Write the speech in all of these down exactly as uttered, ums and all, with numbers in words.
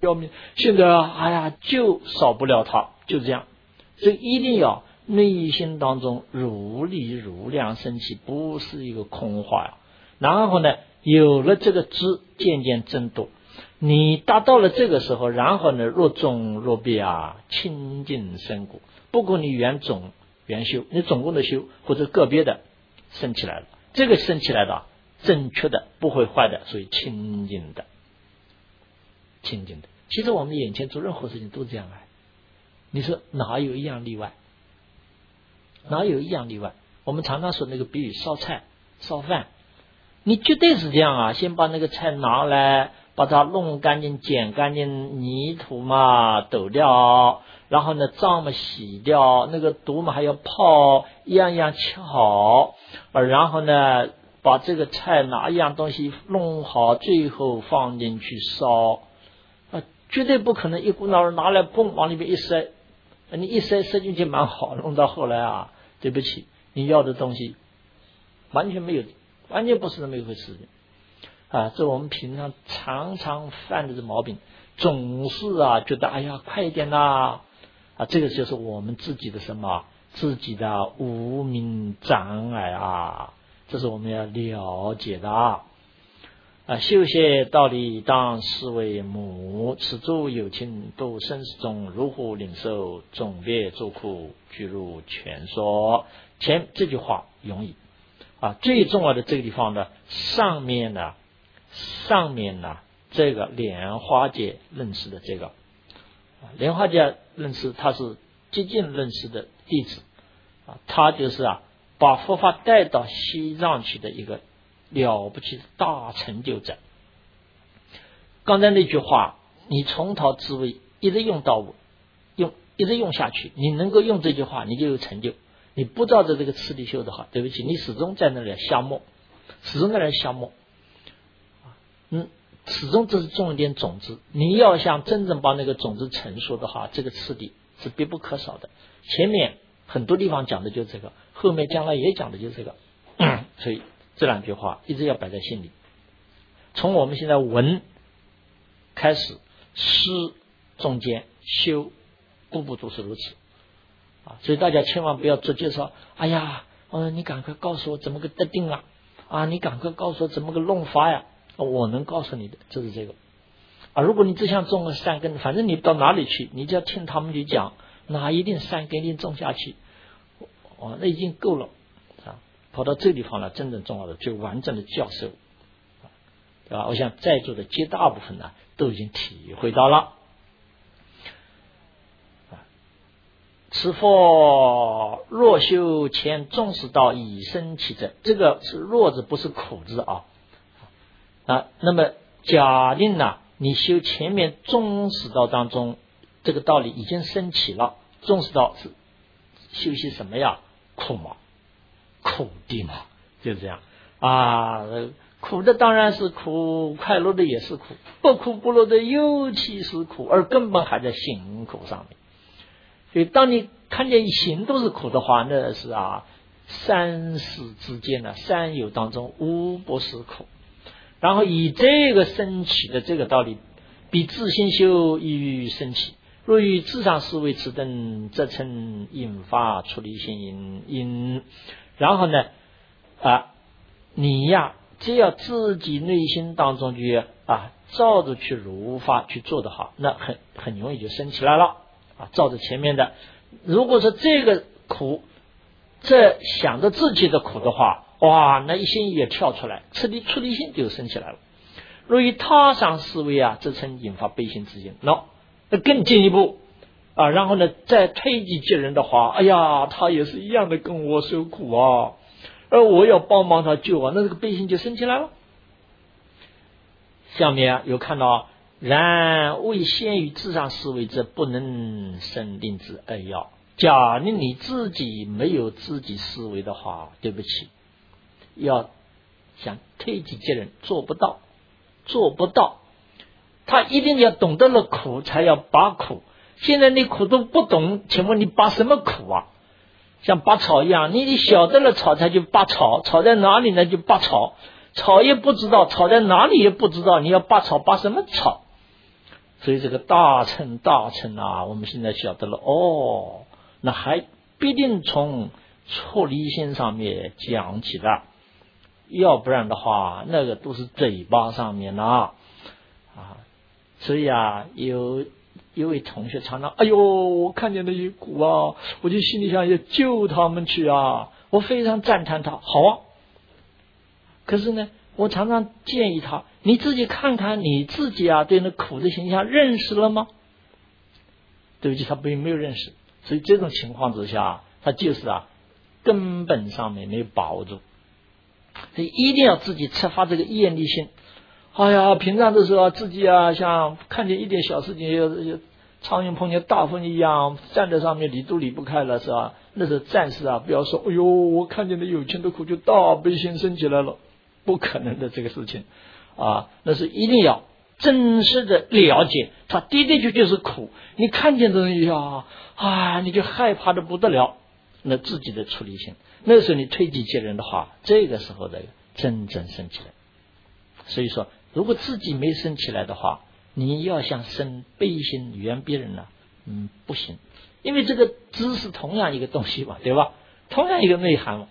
要命，现在哎呀就少不了它，就这样。所以一定要内心当中如力如量升起，不是一个空话呀。然后呢，有了这个知，渐渐增多。你达到了这个时候，然后呢，若种若别啊，清净深果。不管你原种原修，你总共的修或者个别的升起来了，这个升起来的正确的不会坏的，所以清净的，清净的。其实我们眼前做任何事情都这样啊，你说哪有一样例外？哪有一样例外？我们常常说那个比喻，烧菜烧饭，你绝对是这样啊，先把那个菜拿来，把它弄干净剪干净，泥土嘛抖掉，然后呢脏嘛洗掉，那个毒嘛还要泡，一样一样切好，然后呢把这个菜哪一样东西弄好，最后放进去烧啊，绝对不可能一股脑儿拿来嘣往里面一塞，你一塞塞进去蛮好，弄到后来啊，对不起，你要的东西完全没有，完全不是那么一回事情啊！这我们平常常常犯的这毛病，总是啊觉得哎呀快一点啦啊，这个就是我们自己的什么自己的无明障碍啊，这是我们要了解的啊！啊，修学道理当视为母，此诸有情都生死中如何领受，总别诸苦俱入全说。前这句话容易啊，最重要的这个地方呢，上面呢，上面呢，这个莲花界认识的这个，莲花界认识他是接近认识的弟子啊，他就是啊，把佛法带到西藏去的一个了不起的大成就者。刚才那句话，你从头至尾一直用到尾，用一直用下去，你能够用这句话，你就有成就。你不照着这个次第修的话，对不起，你始终在那里瞎摸，始终在那里瞎摸。嗯，始终这是种一点种子。你要想真正把那个种子成熟的话，这个次第是必不可少的。前面很多地方讲的就是这个，后面将来也讲的就是这个。嗯、所以这两句话一直要摆在心里。从我们现在文开始，诗中间修，步步都是如此啊！所以大家千万不要做介绍。哎呀，嗯，你赶快告诉我怎么个得定啊！啊，你赶快告诉我怎么个弄法呀！我能告诉你的就是这个啊！如果你只想种个善根，反正你到哪里去，你只要听他们去讲，那一定善根一定种下去，哦，那已经够了啊！跑到这个地方了，真正重要的就完整的教授，对吧？我想在座的绝大部分呢都已经体会到了。此佛若修前重视道以生起者，这个是若字，不是苦字啊啊。那么假定呢，你修前面中识道当中，这个道理已经升起了。中识道是修习什么呀？苦嘛，苦的嘛，就这样啊。苦的当然是苦，快乐的也是苦，不苦不乐的尤其是苦，而根本还在行苦上面。所以当你看见行都是苦的话，那是啊，三世之间呢，三有当中无不是苦。然后以这个升起的这个道理，比自心修易于升起。若于智上思维此等，则称引发出离心因因。然后呢，啊，你呀，只要自己内心当中去啊，照着去如法去做的好，那很很容易就升起来了啊。照着前面的，如果说这个苦，这想着自己的苦的话，哇，那一心也跳出来，出离出离心就升起来了。若于他上思维啊，这称引发悲心之心。那、no, 那更进一步啊，然后呢，再推己及人的话，哎呀，他也是一样的跟我受苦啊，而我要帮忙他救啊，那这个悲心就升起来了。下面、啊、有看到，然未先于智上思维者，不能生令之二要。假如你自己没有自己思维的话，对不起，要想推己及人，做不到，做不到。他一定要懂得了苦，才要拔苦。现在你苦都不懂，请问你拔什么苦啊？像拔草一样，你晓得了草才去拔草，草在哪里呢？就拔草，草也不知道，草在哪里也不知道，你要拔草，拔什么草？ 所以这个大乘大乘啊，我们现在晓得了哦，那还必定从错离心上面讲起的，要不然的话那个都是嘴巴上面啊啊，所以啊有有位同学常常哎呦我看见那些苦啊，我就心里想要救他们去啊，我非常赞叹他，好啊，可是呢我常常建议他，你自己看看你自己啊，对那苦的形象认识了吗？对不起，他并没有认识，所以这种情况之下，他就是啊根本上面没有把握住，所以一定要自己策发这个厌离心。哎呀，平常的时候自己啊，像看见一点小事情，苍蝇碰见大风一样，站在上面理都理不开了，是吧？那是暂时啊，不要说，哎呦，我看见的有情的苦就大悲心生起来了，不可能的这个事情啊，那是一定要真实的了解，它的的确确是苦。你看见的东西啊，啊，你就害怕的不得了。那自己的处理性，那时候你推己及人的话，这个时候的真正生起来。所以说，如果自己没生起来的话，你要想生悲心缘别人呢，嗯，不行，因为这个知识同样一个东西嘛，对吧？同样一个内涵嘛，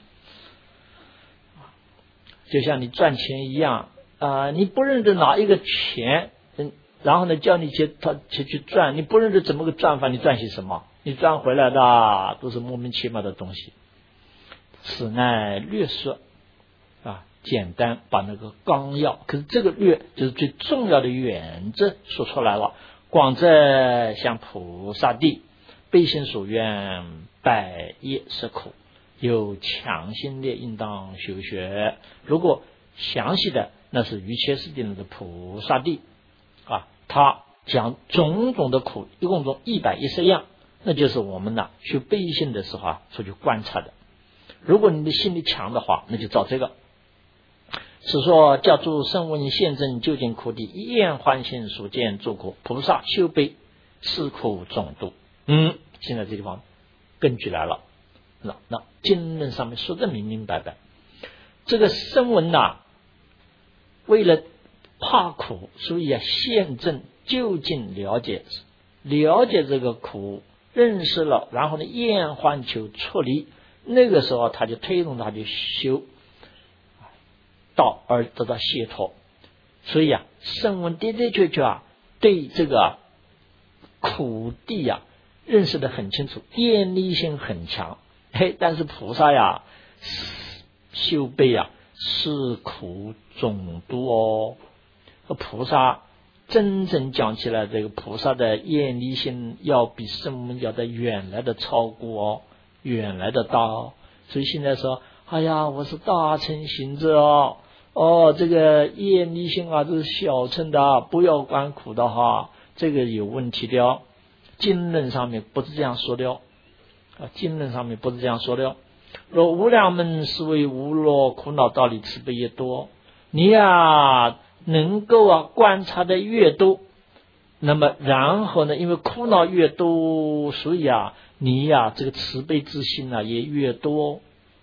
就像你赚钱一样啊、呃，你不认得哪一个钱，嗯，然后呢叫你去他去去赚，你不认得怎么个赚法，你赚些什么？你赚回来的都是莫名其妙的东西。此乃略说啊，简单把那个纲要，可是这个略就是最重要的原则说出来了。广则像菩萨地，悲心所愿，百业是苦，有强心力应当修学。如果详细的，那是瑜伽师地那个菩萨地啊，他讲种种的苦，一共中一百一十样，那就是我们呢修悲心的时候啊，所去观察的。如果你的心力强的话，那就照这个。是说教诸声闻现证究竟苦地，一厌欢心所见诸苦，菩萨修悲是苦总度。嗯，现在这地方根据来了，那那经论上面说的明明白白。这个声闻呐、啊，为了怕苦，所以啊现证究竟了解了解这个苦，认识了，然后呢厌欢求出离，那个时候他就推动他就修道而得到解脱。所以啊声闻的的确确啊对这个苦地啊认识的很清楚，厌离心很强。嘿，但是菩萨呀修悲啊是苦总度哦。菩萨真正讲起来，这个菩萨的厌离心要比声闻要的远来的超过哦，远来的大哦。所以现在说，哎呀，我是大乘行者哦，哦，这个厌离心啊，这是小乘的，不要管苦的哈，这个有问题的哦。经论上面不是这样说的哦，啊，经论上面不是这样说的哦。若无量门是为无乐苦恼道理慈悲越多，你呀能够啊观察的越多，那么然后呢，因为苦恼越多，所以啊你呀这个慈悲之心啊也越多。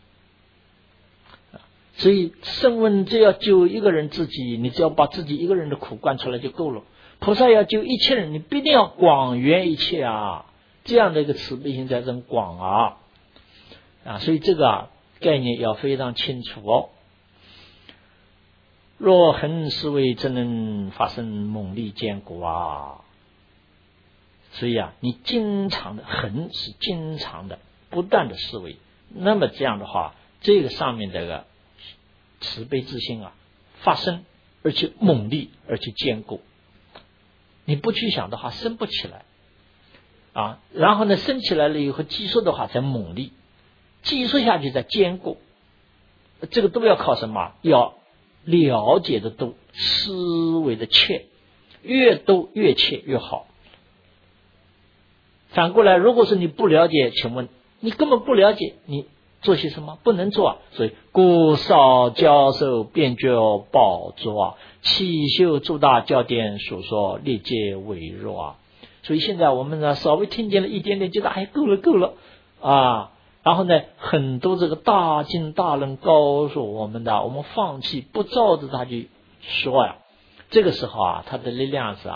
所以声闻只要救一个人自己，你只要把自己一个人的苦观出来就够了。菩萨要救一切人，你必定要广圆一切啊，这样的一个慈悲心才真广啊啊！所以这个啊概念要非常清楚哦。若恒思维，真能发生猛力坚固啊！所以啊，你经常的恒是经常的不断的思维，那么这样的话，这个上面这个慈悲之心啊发生，而且猛力，而且坚固。你不去想的话，生不起来啊。然后呢，生起来了以后，积束的话才猛力，积束下去再坚固。这个都要靠什么？要了解的多，思维的切，越多越切越好。反过来，如果是你不了解，请问你根本不了解，你做些什么？不能做啊。所以故少教授便觉宝座啊，起修诸大教典所说历届微弱啊。所以现在我们呢稍微听见了一点点，觉得哎够了够了啊。然后呢很多这个大经大论告诉我们的，我们放弃不照着他去说呀、啊，这个时候啊他的力量是啊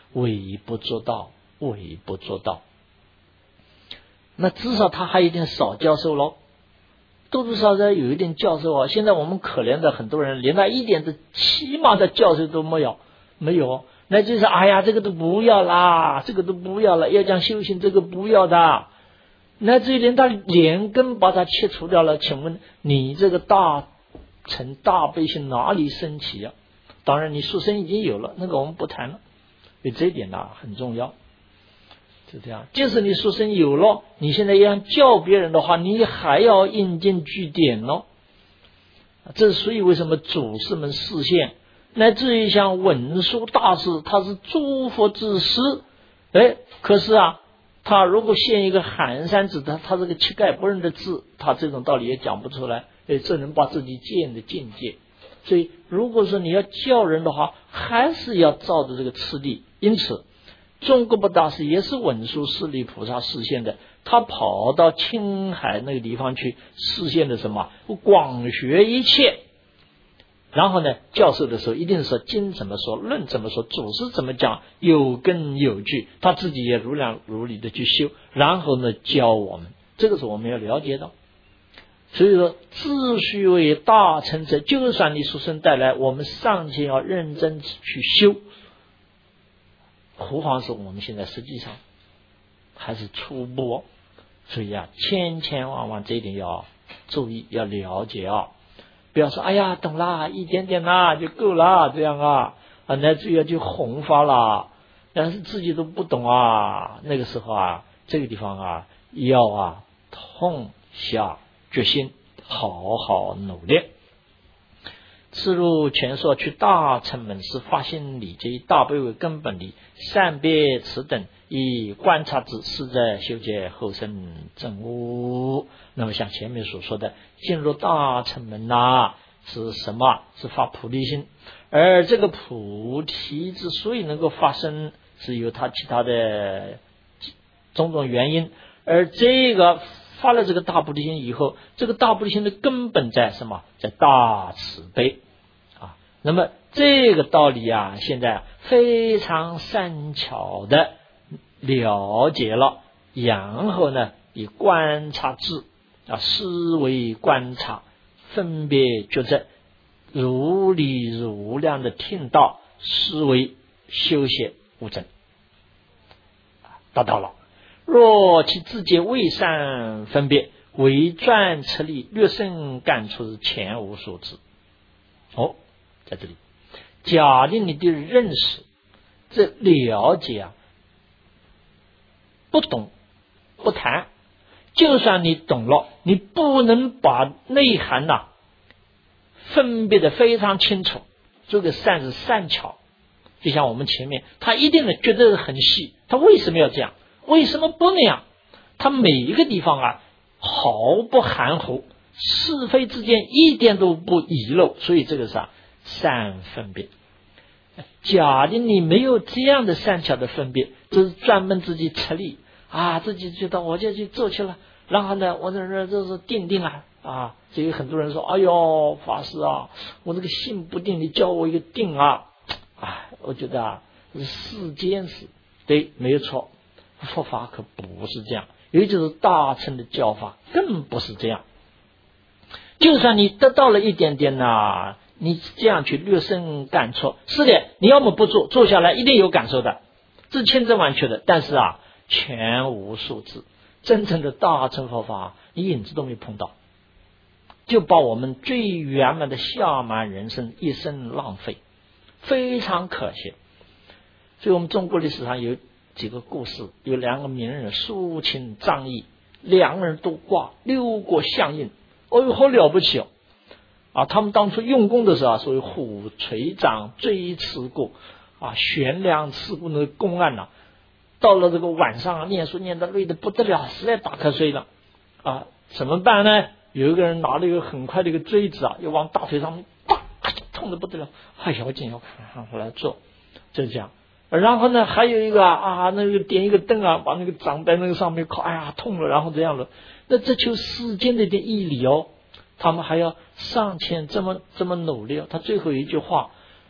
微不足道，微不足道。那至少他还有一点少教授咯，多多少少有一点教授啊。现在我们可怜的很多人连那一点的起码的教授都没有，没有，那就是哎呀，这个都不要啦，这个都不要了，要讲修行这个不要的，那至于连他连根把它切除掉了，请问你这个大乘大悲心哪里升起呀、啊？当然你出生已经有了，那个我们不谈了，所以这一点呢、啊、很重要。是这样，即使你出生有了，你现在要教别人的话，你还要引经据典咯。这所以为什么祖师们示现，乃至于像文殊大师，他是诸佛之师，哎，可是啊，他如果现一个寒山子，他他这个乞丐不认得字，他这种道理也讲不出来，哎，这能把自己见的境界。所以如果说你要教人的话，还是要照着这个次第。因此中国不大师也是文殊师利菩萨示现的，他跑到青海那个地方去示现的什么广学一切，然后呢教授的时候一定是说经怎么说，论怎么说，祖师怎么讲，有根有据，他自己也如量如理的去修，然后呢教我们，这个是我们要了解到。所以说自诩为大乘者，就算你出生带来，我们尚且要认真去修，何况是我们现在实际上还是初步。所以啊，千千万万这一点要注意，要了解啊，不要说哎呀懂啦，一点点啦就够了，这样啊啊，乃至于要去弘法啦，但是自己都不懂啊，那个时候啊，这个地方啊要啊痛下决心，好好努力。次入前说，去大乘门是发心理及大悲为根本理，善别此等以观察之，是在修结后生正悟。那么像前面所说的，进入大乘门呐，是什么？是发菩提心。而这个菩提之所以能够发生，是有它其他的种种原因。而这个发了这个大菩提心以后，这个大菩提心的根本在什么？在大慈悲啊。那么这个道理啊，现在非常善巧的了解了，然后呢以观察智啊，思维观察，分别觉知，如理如量的听到，思维修学无证，达到了。若其自己未善分别，为转持力，略胜感触，前无所知。哦，在这里，假定你的认识，这了解啊，不懂不谈，就算你懂了，你不能把内涵呐、啊、分别的非常清楚。这个善是善巧，就像我们前面，他一定呢觉得很细，他为什么要这样？为什么不那样？他每一个地方啊毫不含糊，是非之间一点都不遗漏，所以这个是啊善分别。假定你没有这样的善巧的分别，就是专门自己吃力啊，自己觉得我就去做去了，然后呢我这这就是定定了啊。所以很多人说，哎呦法师啊，我这个心不定，你教我一个定啊。哎，我觉得啊是世间事，对，没有错。佛法可不是这样，尤其是大乘的教法更不是这样。就算你得到了一点点呐、啊，你这样去略胜感触，是的，你要么不做，做下来一定有感受的，这千真万确的。但是啊，全无数字，真正的大乘佛法，你影子都没碰到，就把我们最圆满的下满人生一生浪费，非常可惜。所以我们中国历史上有几个故事，有两个名人苏秦张仪，两个人都挂六国相印，哦呦好了不起哦！啊，他们当初用功的时候啊，所谓虎垂掌锥刺股啊，悬梁刺股那个公案呐、啊，到了这个晚上、啊、念书念得累得不得了，实在打瞌睡了啊，怎么办呢？有一个人拿了一个很快的一个锥子啊，要往大腿上面啪，痛得不得了，哎呀，我紧要看回来做，就这样。然后呢，还有一个啊，那个点一个灯啊，把那个掌在那个上面靠，哎呀痛了，然后这样了。那这就世间的一点义理哦，他们还要上前这么这么努力哦。他最后一句话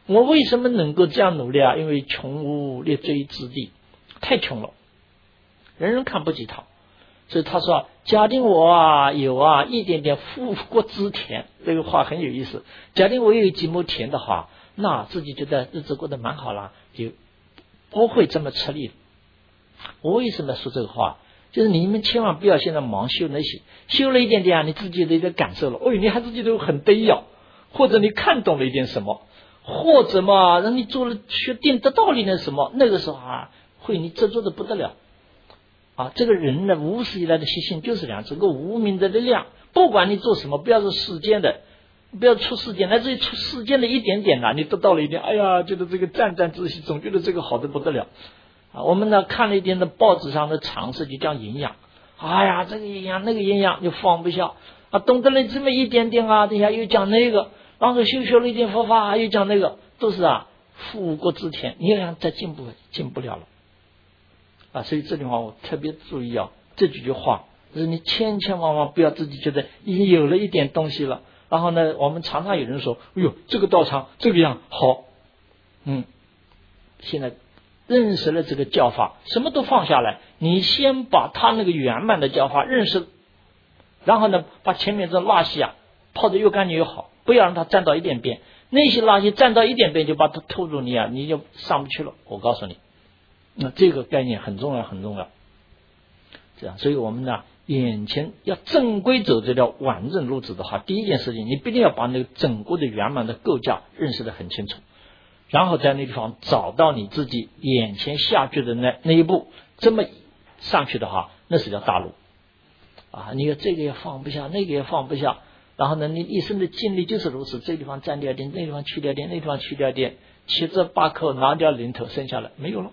我为什么能够这样努力啊？因为穷无立锥之地，太穷了，人人看不起他。所以他说，假定我啊有啊一点点富国之田，这个话很有意思。假定我有几亩田的话，那自己觉得日子过得蛮好了，就不会这么吃力。我为什么说这个话？就是你们千万不要现在忙修那些，修了一点点啊，你自己的一个感受了，哦，你还自己都很得意啊，或者你看懂了一点什么，或者嘛让你做了学定得道理的什么，那个时候啊会你执着的不得了啊。这个人的无始以来的习性就是这样，这个无名的力量，不管你做什么，不要说世间的，不要出世间，乃至于出世间的一点点呐、啊，你得到了一点，哎呀，觉得这个沾沾自喜，总觉得这个好的不得了啊。我们呢看了一点的报纸上的常识，就讲营养，哎呀，这个营养那个营养就放不下啊，懂得了这么一点点啊，等下又讲那个，然后修修了一点佛法，又讲那个，都是啊富国之田，你要想再进步进不了了啊。所以这地方我特别注意啊，这几句话就是你千千万万不要自己觉得已经有了一点东西了，然后呢我们常常有人说，哎呦这个道场这个样好，嗯，现在认识了这个教法，什么都放下来，你先把他那个圆满的教法认识，然后呢把前面这垃圾啊泡得越干净越好，不要让它沾到一点边，那些垃圾沾到一点边就把它吐入你啊，你就上不去了。我告诉你，那这个概念很重要很重要。这样，所以我们呢眼前要正规走这条完整路子的话，第一件事情你必定要把那个整个的圆满的构架认识得很清楚，然后在那地方找到你自己眼前下去的那那一步，这么上去的话，那是条大路啊！你这个也放不下，那个也放不下，然后呢，你一生的经历就是如此，这地方占掉点，那地方去掉点，那地方去掉点，七字八口拿掉零头，剩下来没有了。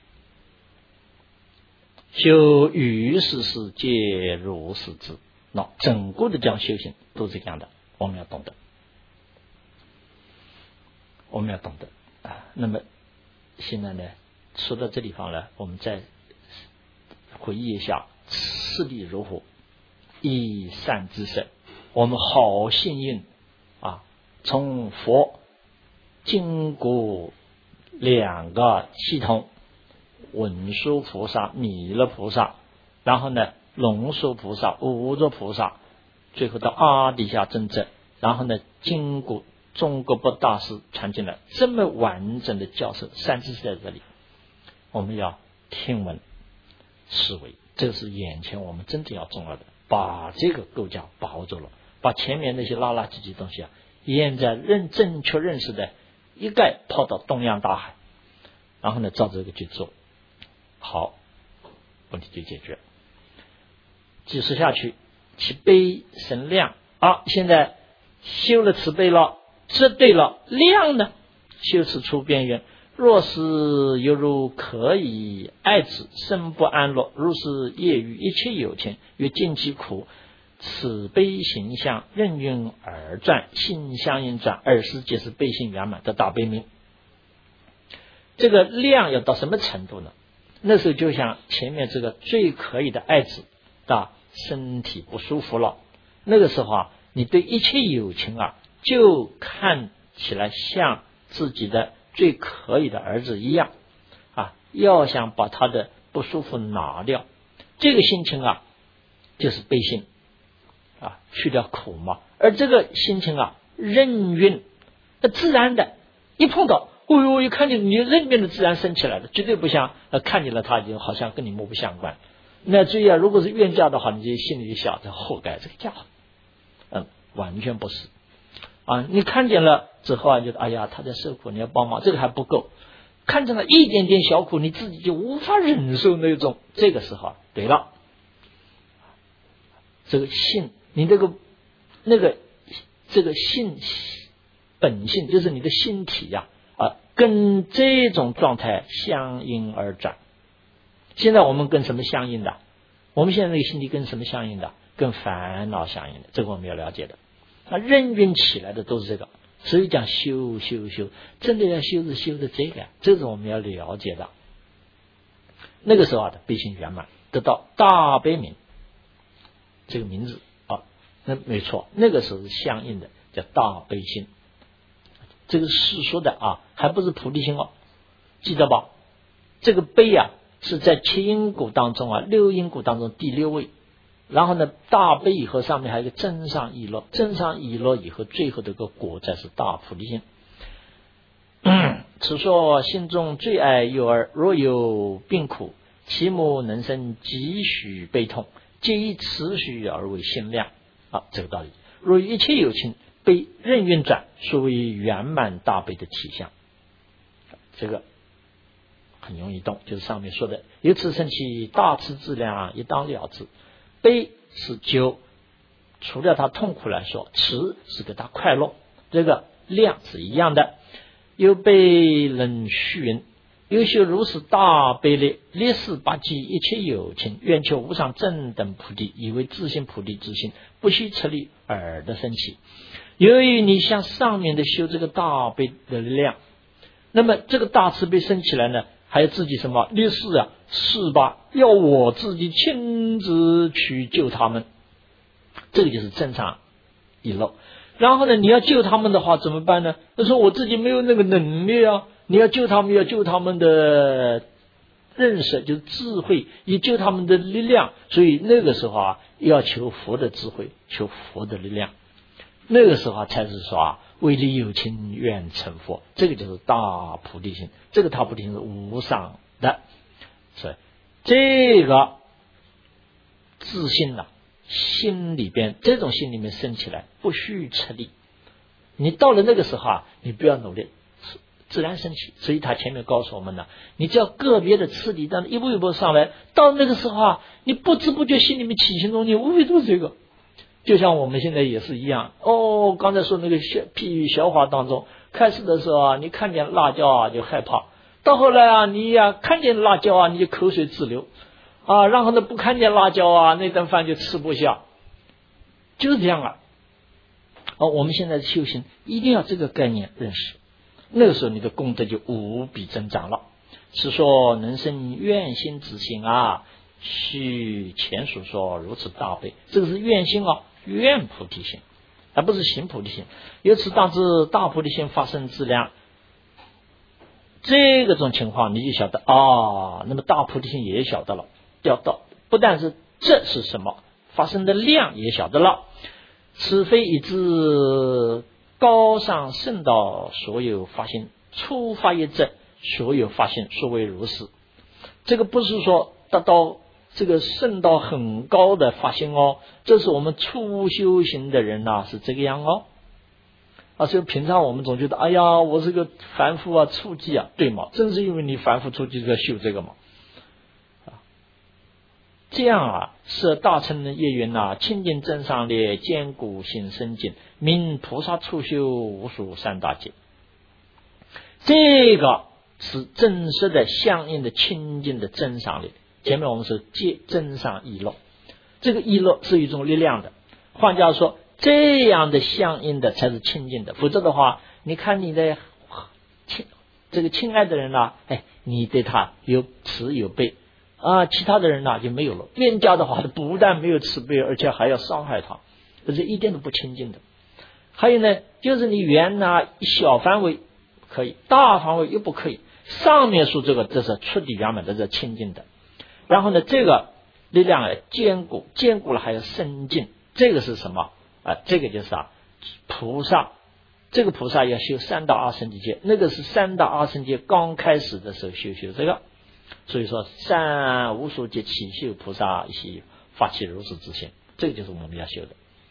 修于是世皆如是之，那整个的这样修行都是这样的，我们要懂得，我们要懂得。啊，那么现在呢，说到这地方呢，我们再回忆一下次第如何，以善之身，我们好幸运啊！从佛经过两个系统，文殊菩萨、弥勒菩萨，然后呢龙树菩萨、无著菩萨，最后到阿底峡真正，然后呢经过中国博大师传进来这么完整的教授，三知识在这里，我们要听闻思维，这是眼前我们真正要重要的，把这个构架把握住了，把前面那些拉拉唧唧东西啊，现在认正确认识的一概抛到东洋大海，然后呢照这个去做，好，问题就解决。继续下去，其悲生量啊，现在修了慈悲了，这对了，量呢？修持出边缘，若是犹如可以爱之，生不安乐；如是业于一切有情，于尽其苦，此悲行相任运而转，性相应转，二世皆是悲性圆满的大悲名。这个量要到什么程度呢？那时候就像前面这个最可以的爱子啊，身体不舒服了，那个时候啊，你对一切有情啊，就看起来像自己的最可以的儿子一样啊，要想把他的不舒服拿掉，这个心情啊，就是悲心啊，去掉苦嘛。而这个心情啊，任运，自然的，一碰到。哦呦，一看见你任运的自然升起来的，绝对不像呃看见了他就好像跟你莫不相关。那注意啊，如果是冤家的话，你就心里就想着活该这个家伙，嗯，完全不是啊。你看见了之后啊，觉得哎呀他在受苦，你要帮忙，这个还不够。看见了一点点小苦，你自己就无法忍受那种，这个时候对了，这个性，你这个那个这个性本性就是你的心体呀、啊。啊，跟这种状态相应而转。现在我们跟什么相应的？我们现在那个心体跟什么相应的？跟烦恼相应的，这个我们要了解的。那任运起来的都是这个，所以讲修修修，真的要修是修的这个，这是我们要了解的。那个时候啊的悲心圆满，得到大悲名这个名字啊，那没错，那个时候是相应的，叫大悲心。 这个是说的啊，还不是菩提心哦，记得吧？这个悲啊是在七因果当中啊，六因果当中第六位。然后呢，大悲以后上面还有一个真上意乐，真上意乐以后最后的一个果才是大菩提心。此说心中最爱幼儿，若有病苦，其母能生几许悲痛，皆以此许而为心量。啊，这个道理。若一切有情被任运转，所谓圆满大悲的体相。这个很容易懂，就是上面说的，由此生起大慈之量，一当了之。悲是就除了他痛苦来说，慈是给他快乐，这个量是一样的。又被人虚云，优修如是大悲力，烈士八济一切有情，愿求无上正等菩提，以为自性菩提之心，不须持力而得生起。由于你像上面的修这个大悲的力量，那么这个大慈悲生起来呢，还有自己什么烈士啊，是吧？要我自己亲自去救他们，这个就是正常一漏。然后呢，你要救他们的话怎么办呢？他说我自己没有那个能力啊，你要救他们，要救他们的认识，就是智慧，也救他们的力量。所以那个时候啊，要求佛的智慧，求佛的力量。那个时候啊，才是说啊，为利有情愿成佛，这个就是大菩提心。这个大菩提心是无上的，所以这个自信啊，心里边这种心里面生起来，不需吃力。你到了那个时候啊，你不要努力，自然升起。所以他前面告诉我们呢，你只要个别的次第，但一步一步上来，到那个时候啊，你不知不觉心里面起心动念，无非都是这个。就像我们现在也是一样哦，刚才说那个小譬喻笑话当中，开始的时候啊，你看见辣椒啊就害怕，到后来啊，你呀、啊、看见辣椒啊，你就口水直流啊，然后呢不看见辣椒啊，那顿饭就吃不下，就是这样啊。哦，我们现在的修行一定要这个概念认识，那个时候你的功德就无比增长了。是说能生愿心之心啊，须前所说如此大悲，这个是愿心啊，愿菩提心，而不是行菩提心。由此当知大菩提心发生之量，这个种情况你就晓得啊，那么大菩提心也晓得了，要到不但是这是什么发生的量也晓得了。此非一致高尚圣道所有发心，初发一者所有发心，所谓如是。这个不是说达到这个圣道很高的发心哦，这是我们初修行的人呐、啊，是这个样哦。啊，所以平常我们总觉得，哎呀，我是个凡夫啊，初级啊，对吗？正是因为你凡夫初级在修这个嘛。这样啊，是大乘的业缘呐，清净正上列，坚固心深净，名菩萨初修无数三大劫。这个是真实的相应的清净的真上列。前面我们说借真上意乐，这个意乐是一种力量的。换句话说，这样的相应的才是清净的，否则的话，你看你的亲这个亲爱的人啊，哎，你对他有慈有悲。啊，其他的人呢就没有了。冤家的话，不但没有慈悲，而且还要伤害他，这是一点都不清净的。还有呢，就是你缘呢小范围可以，大范围又不可以。上面说这个，这是出离圆满，这是清净的。然后呢，这个力量啊坚固，坚固了还要深净，这个是什么啊？这个就是啊菩萨，这个菩萨要修三大阿僧祇劫，那个是三大阿僧祇劫刚开始的时候修修这个。所以说三无数劫起修菩萨一起发起如是之心，这个就是我们要修的。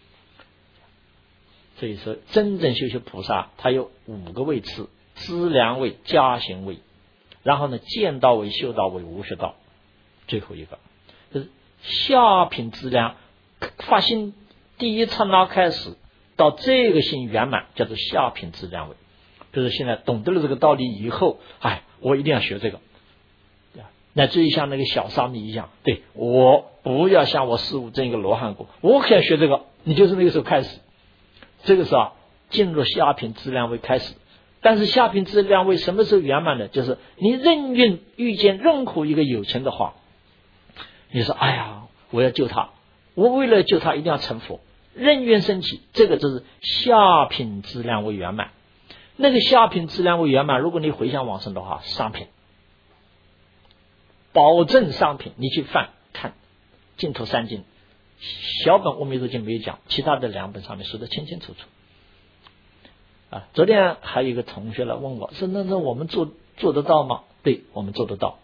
所以说真正修修菩萨，它有五个位次：资粮位、加行位，然后呢见道位、修道位、无学道，最后一个就是下品资粮发心第一刹那开始到这个心圆满，叫做下品资粮位。就是现在懂得了这个道理以后，哎，我一定要学这个。乃至于像那个小沙弥一样，对，我不要像我师父证一个罗汉果，我可要学这个。你就是那个时候开始，这个时候啊，进入下品资粮位开始。但是下品资粮位什么时候圆满的？就是你任运遇见任何一个有情的话，你说哎呀，我要救他，我为了救他一定要成佛，任运升起，这个就是下品资粮位圆满。 那个下品质量为圆满，如果你回向往生的话，上品，保证上品。你去翻看净土三经，小本阿弥陀经没有讲，其他的两本上面说得清清楚楚。啊，昨天还有一个同学来问我说，那那我们做做得到吗？对，我们做得到。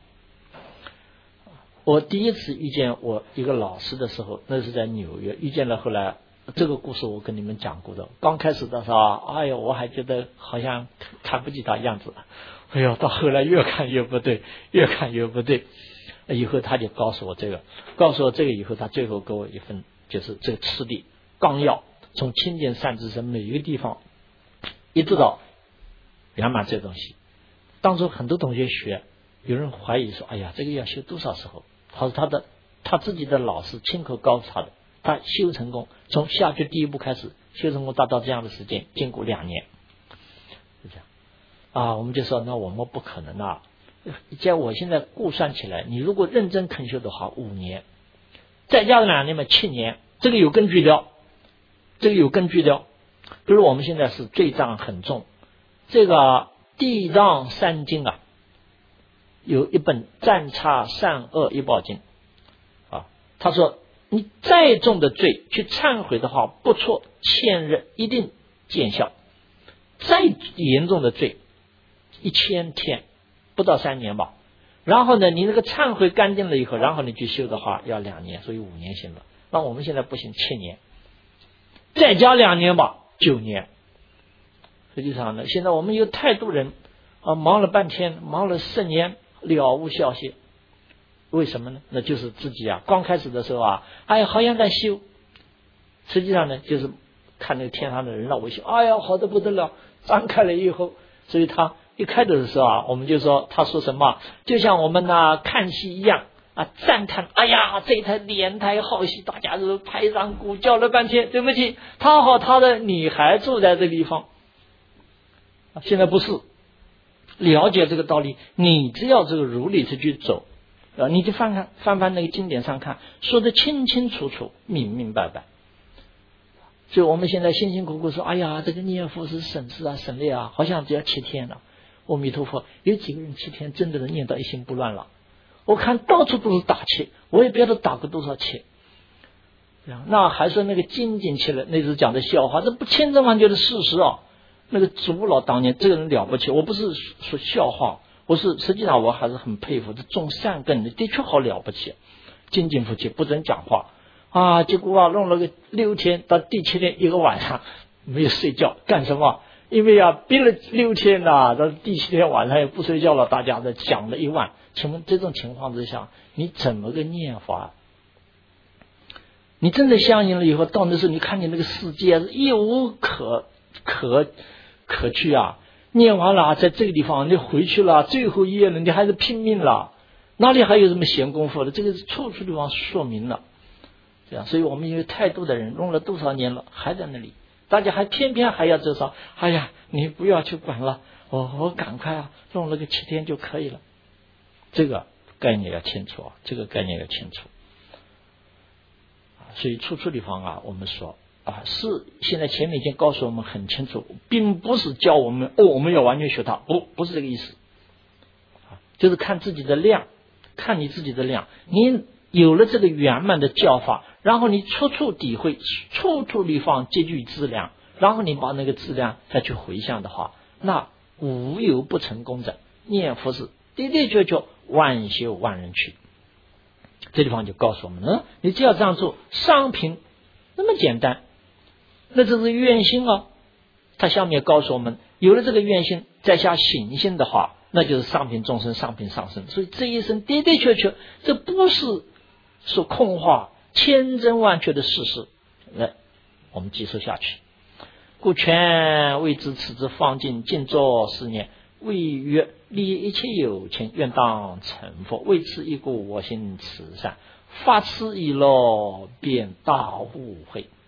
我第一次遇见我一个老师的时候，那是在纽约遇见了，后来这个故事我跟你们讲过的。刚开始的时候，哎呀，我还觉得好像看不起他样子，哎呦，到后来越看越不对，越看越不对。以后他就告诉我这个，告诉我这个以后，他最后给我一份就是这个次第纲要，从清净善知识每一个地方一直到圆满这东西。当初很多同学学，有人怀疑说，哎呀，这个要修多少时候？他说他的他自己的老师亲口告诉他的，他修成功，从下去第一步开始修成功达到这样的时间，经过两年，是这样啊。我们就说，那我们不可能啊。在我现在估算起来，你如果认真肯修的话，五年，再加上两年嘛，七年，这个有根据的，这个有根据的。比如我们现在是罪障很重，这个地藏三经啊，有一本占差善恶一报经啊，他说你再重的罪去忏悔的话不错，千日一定见效。再严重的罪，一千天不到三年吧。然后呢，你那个忏悔干净了以后，然后你去修的话要两年，所以五年行了。那我们现在不行，七年，再加两年吧，九年。实际上呢，现在我们有太多人啊，忙了半天，忙了十年，了无消息。为什么呢？那就是自己啊，刚开始的时候啊，哎呀，好像在修，实际上呢，就是看那个天上的人让我修，哎呀，好的不得了，张开了以后，所以他一开始的时候啊，我们就说他说什么，就像我们呢看戏一样啊，赞叹，哎呀，这台连台好戏，大家都拍掌鼓叫了半天，对不起，他和他的女孩住在这地方。现在不是，了解这个道理，你只要这个如理去走啊，你就翻看翻翻那个经典上看，说得清清楚楚，明明白白。所以我们现在辛辛苦苦说，哎呀，这个念佛是省事啊，省力啊，好像只要七天了。阿弥陀佛，有几个人七天真的能念到一心不乱了？我看到处都是打七，我也不知道打过多少七。那还说那个精进去了，那是讲的笑话，这不千真万确的事实啊。那个祖老当年这个人了不起，我不是说笑话，我是实际上我还是很佩服，这种善根的的确好了不起，精进不起，不准讲话啊。结果啊，弄了个六天，到第七天一个晚上没有睡觉，干什么？因为啊，憋了六天呐、啊，到第七天晚上也不睡觉了，大家在讲了一晚。请问这种情况之下，你怎么个念法？你真的相信了以后，到那时候你看见那个世界一无可可可去啊！念完了，在这个地方你回去了，最后一页了，你还是拼命了，哪里还有什么闲工夫的？这个是处处地方说明了，这样，所以我们有太多的人弄了多少年了，还在那里，大家还偏偏还要这说，哎呀，你不要去管了，我我赶快啊，弄了个七天就可以了。这个概念要清楚啊，这个概念要清楚啊，所以处处地方啊，我们说。啊，是现在前面已经告诉我们很清楚，并不是教我们哦，我们要完全学它，不，不是这个意思，啊，就是看自己的量，看你自己的量，你有了这个圆满的教法，然后你处处体会，处处地方积聚资粮，然后你把那个资粮再去回向的话，那无有不成功者。念佛是的的确确万修万人去，这地方就告诉我们呢，你只要这样做，上品那么简单。那这是愿心啊，它下面告诉我们，有了这个愿心，再下行心的话，那就是上品众生，上品上升。所以这一生的的确确，这不是说空话，千真万确的事实。来，我们继续下去。故权为之此之方尽，尽作是念，谓曰：利一切有情，愿当成佛。为此一故，我心慈善，发此以乐，便大误会。